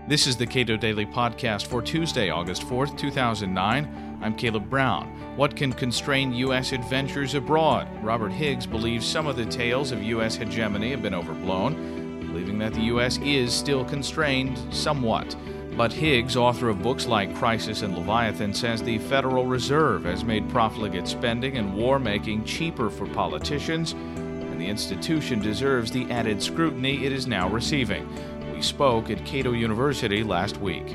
This is the Cato Daily Podcast for Tuesday, August 4th, 2009. I'm Caleb Brown. What can constrain U.S. adventures abroad? Robert Higgs believes some of the tales of U.S. hegemony have been overblown, believing that the U.S. is still constrained somewhat. But Higgs, author of books like Crisis and Leviathan, says the Federal Reserve has made profligate spending and war-making cheaper for politicians, and the institution deserves the added scrutiny it is now receiving. We spoke at Cato University last week.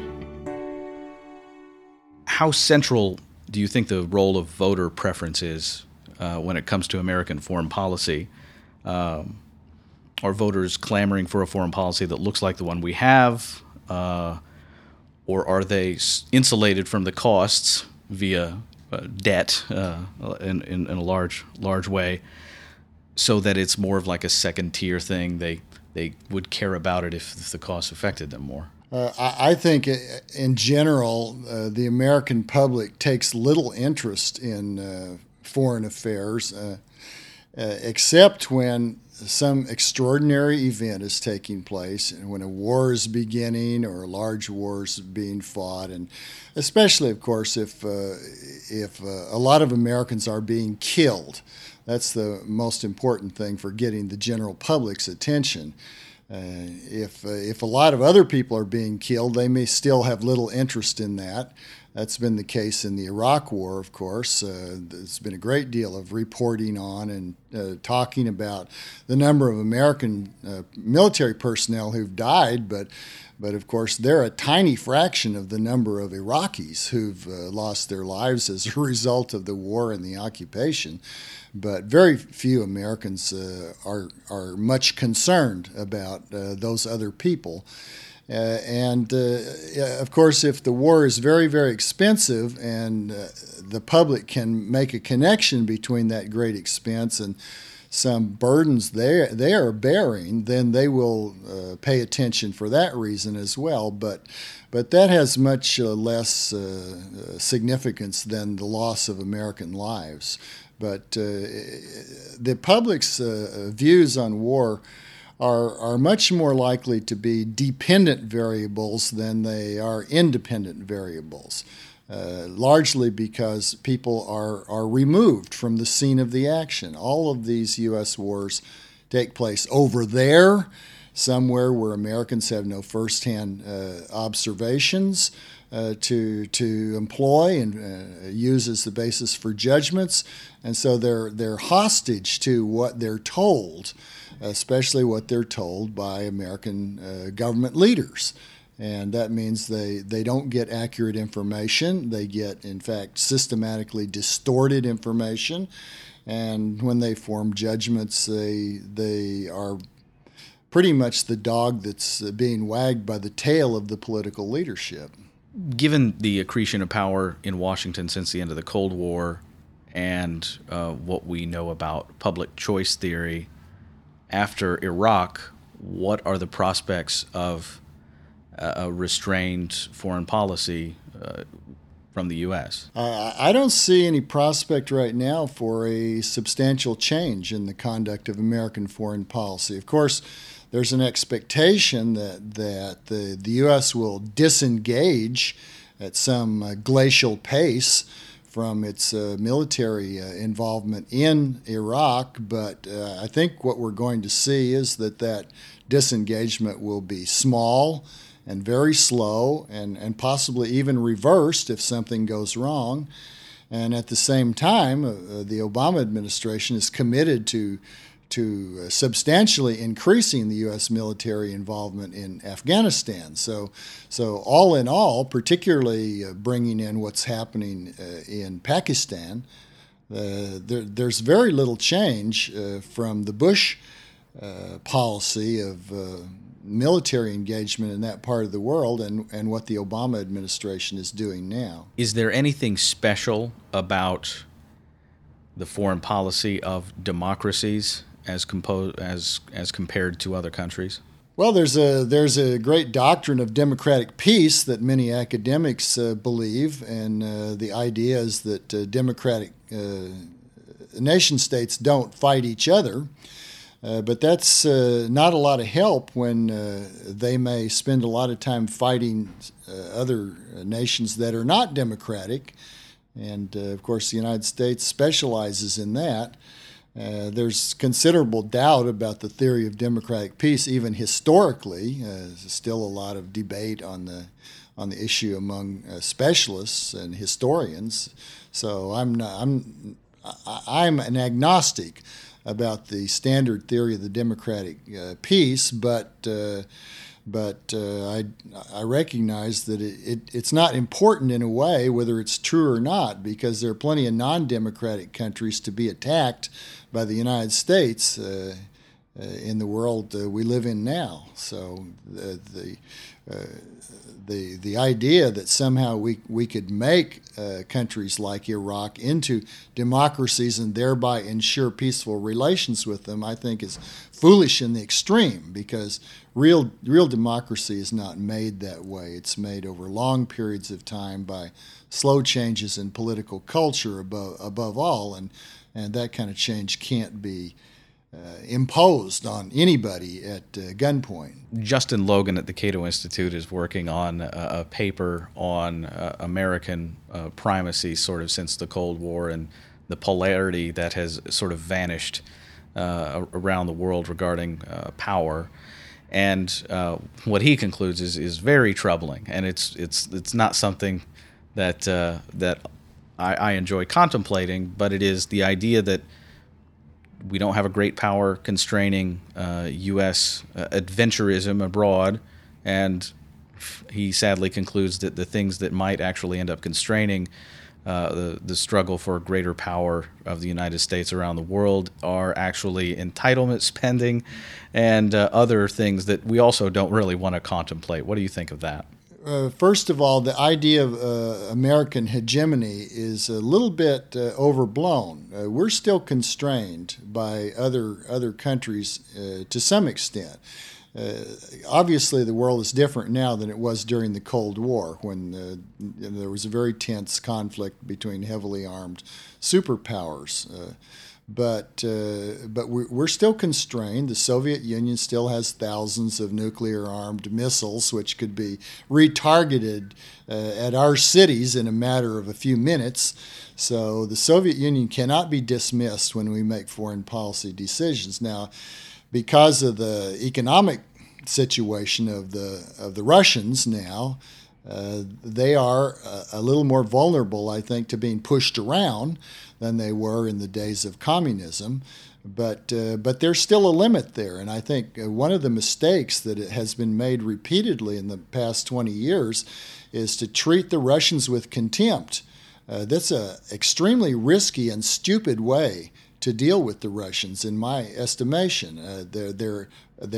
How central do you think the role of voter preference is when it comes to American foreign policy? Are voters clamoring for a foreign policy that looks like the one we have? Or are they insulated from the costs via debt in a large way, so that it's more of like a second-tier thing? They would care about it if the costs affected them more. I think in general, the American public takes little interest in foreign affairs, except when some extraordinary event is taking place, and when a war is beginning or a large war is being fought, and especially, of course, if a lot of Americans are being killed. That's the most important thing for getting the general public's attention. If a lot of other people are being killed, they may still have little interest in that. That's been the case in the Iraq War, of course. There's been a great deal of reporting on and talking about the number of American military personnel who've died, but of course they're a tiny fraction of the number of Iraqis who've lost their lives as a result of the war and the occupation. But very few Americans are much concerned about those other people. Of course, if the war is very, very expensive and the public can make a connection between that great expense and some burdens they are bearing, then they will pay attention for that reason as well. But that has much less significance than the loss of American lives. But the public's views on war are much more likely to be dependent variables than they are independent variables, largely because people are removed from the scene of the action. All of these U.S. wars take place over there, somewhere where Americans have no firsthand observations to employ and use as the basis for judgments, and so they're hostage to what they're told, especially what they're told by American government leaders. And that means they don't get accurate information. They get, in fact, systematically distorted information. And when they form judgments, they are pretty much the dog that's being wagged by the tail of the political leadership. Given the accretion of power in Washington since the end of the Cold War and what we know about public choice theory, after Iraq, what are the prospects of a restrained foreign policy from the U.S.? I don't see any prospect right now for a substantial change in the conduct of American foreign policy. Of course, there's an expectation that the U.S. will disengage at some glacial pace from its military involvement in Iraq, but I think what we're going to see is that disengagement will be small and very slow and possibly even reversed if something goes wrong. And at the same time, the Obama administration is committed to substantially increasing the U.S. military involvement in Afghanistan. So all in all, particularly bringing in what's happening in Pakistan, there's very little change from the Bush policy of military engagement in that part of the world and what the Obama administration is doing now. Is there anything special about the foreign policy of democracies as compared to other countries? Well, there's a great doctrine of democratic peace that many academics believe, and the idea is that democratic nation states don't fight each other. But that's not a lot of help when they may spend a lot of time fighting other nations that are not democratic. And, of course, the United States specializes in that. There's considerable doubt about the theory of democratic peace, even historically. There's still a lot of debate on the issue among specialists and historians. So I'm an agnostic about the standard theory of the democratic peace, but I recognize that it's not important in a way whether it's true or not, because there are plenty of non-democratic countries to be attacked by the United States in the world we live in now. So the idea that somehow we could make countries like Iraq into democracies and thereby ensure peaceful relations with them, I think is foolish in the extreme, because real democracy is not made that way. It's made over long periods of time by slow changes in political culture above all, and that kind of change can't be imposed on anybody at gunpoint. Justin Logan at the Cato Institute is working on a paper on American primacy sort of since the Cold War and the polarity that has sort of vanished around the world regarding power. And what he concludes is very troubling, and it's not something that I enjoy contemplating, but it is the idea that we don't have a great power constraining U.S. adventurism abroad, and he sadly concludes that the things that might actually end up constraining the struggle for greater power of the United States around the world are actually entitlement spending and other things that we also don't really want to contemplate. What do you think of that? First of all, the idea of American hegemony is a little bit overblown. We're still constrained by other countries to some extent. Obviously, the world is different now than it was during the Cold War, when there was a very tense conflict between heavily armed superpowers. But we're still constrained. The Soviet Union still has thousands of nuclear-armed missiles, which could be retargeted at our cities in a matter of a few minutes. So the Soviet Union cannot be dismissed when we make foreign policy decisions. Now, because of the economic situation of the Russians now, they are a little more vulnerable, I think, to being pushed around than they were in the days of communism. But there's still a limit there. And I think one of the mistakes that has been made repeatedly in the past 20 years is to treat the Russians with contempt. That's an extremely risky and stupid way to deal with the Russians, in my estimation. They're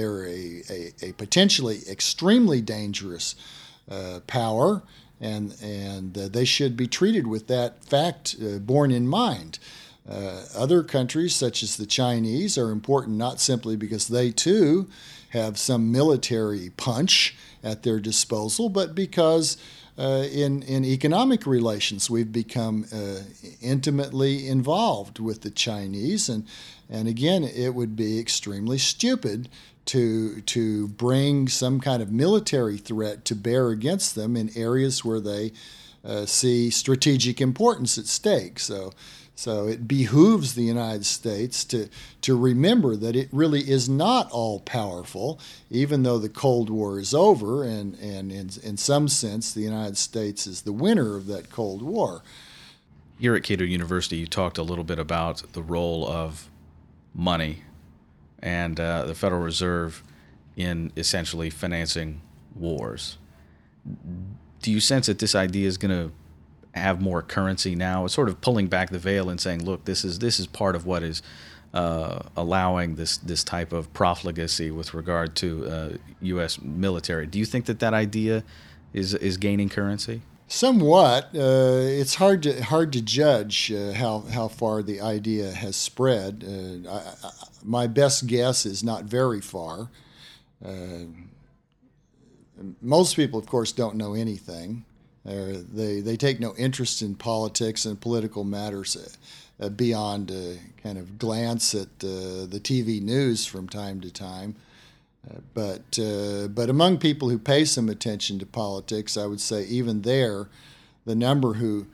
a potentially extremely dangerous power, and they should be treated with that fact borne in mind. Other countries, such as the Chinese, are important not simply because they too have some military punch at their disposal, but because in economic relations we've become intimately involved with the Chinese, and again, it would be extremely stupid to bring some kind of military threat to bear against them in areas where they see strategic importance at stake. So it behooves the United States to remember that it really is not all powerful, even though the Cold War is over, and in some sense the United States is the winner of that Cold War. Here at Cato University, you talked a little bit about the role of money and the Federal Reserve in essentially financing wars. Do you sense that this idea is going to have more currency now? It's sort of pulling back the veil and saying, look, this is part of what is allowing this type of profligacy with regard to U.S. military. Do you think that idea is gaining currency? Somewhat. It's hard to judge how far the idea has spread. My best guess is not very far. Most people, of course, don't know anything. They take no interest in politics and political matters beyond a kind of glance at the TV news from time to time. But among people who pay some attention to politics, I would say even there, the number who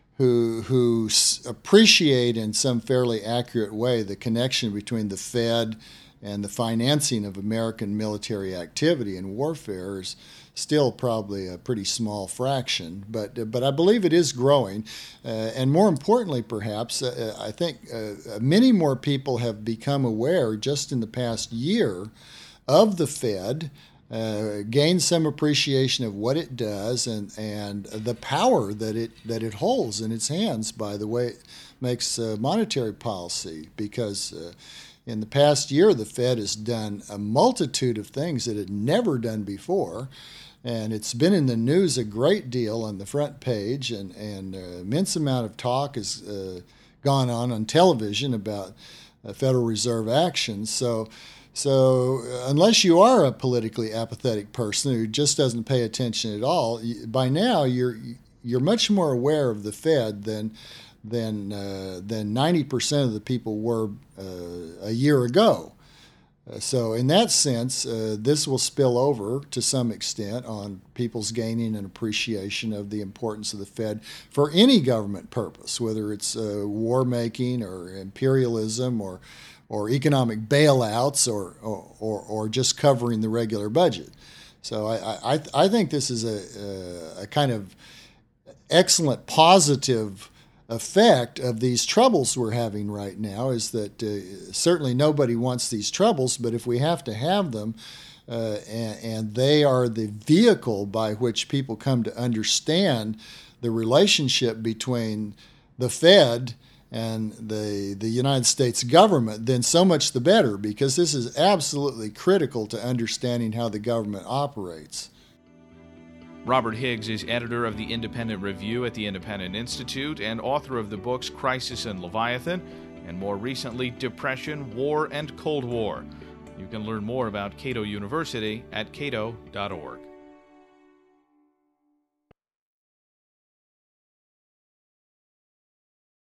appreciate in some fairly accurate way the connection between the Fed and the financing of American military activity and warfare is still probably a pretty small fraction, but I believe it is growing, and more importantly, perhaps, I think many more people have become aware just in the past year of the Fed, gained some appreciation of what it does and the power that it holds in its hands by the way it makes monetary policy, because in the past year, the Fed has done a multitude of things it had never done before, and it's been in the news a great deal on the front page, and an immense amount of talk has gone on television about Federal Reserve actions. So unless you are a politically apathetic person who just doesn't pay attention at all, by now you're much more aware of the Fed than 90% of the people were a year ago. So in that sense, this will spill over to some extent on people's gaining an appreciation of the importance of the Fed for any government purpose, whether it's war-making or imperialism or economic bailouts or just covering the regular budget. So I think this is a kind of excellent positive effect of these troubles we're having right now, is that certainly nobody wants these troubles, but if we have to have them, and they are the vehicle by which people come to understand the relationship between the Fed and the United States government, then so much the better, because this is absolutely critical to understanding how the government operates. Robert Higgs is editor of the Independent Review at the Independent Institute and author of the books Crisis and Leviathan, and more recently, Depression, War, and Cold War. You can learn more about Cato University at cato.org.